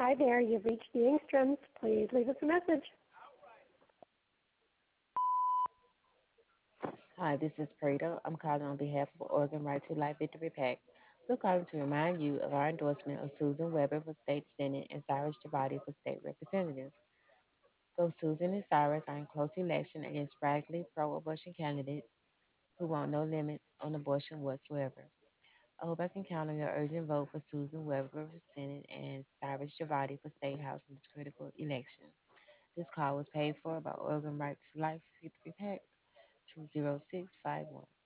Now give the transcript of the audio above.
Hi there, you've reached the Ingstroms. Please leave us a message. Hi, this is Prada. I'm calling on behalf of Oregon Right to Life Victory PAC. We're calling to remind you of our endorsement of Susan Weber for state senate and Cyrus Jabati for state representative. Both Susan and Cyrus are in close election against radically pro-abortion candidates who want no limits on abortion whatsoever. I hope I can count on your urgent vote for Susan Weber for Senate and Cyrus Javati for State House in this critical election. This call was paid for by Oregon Right to Life Victory PAC 20651.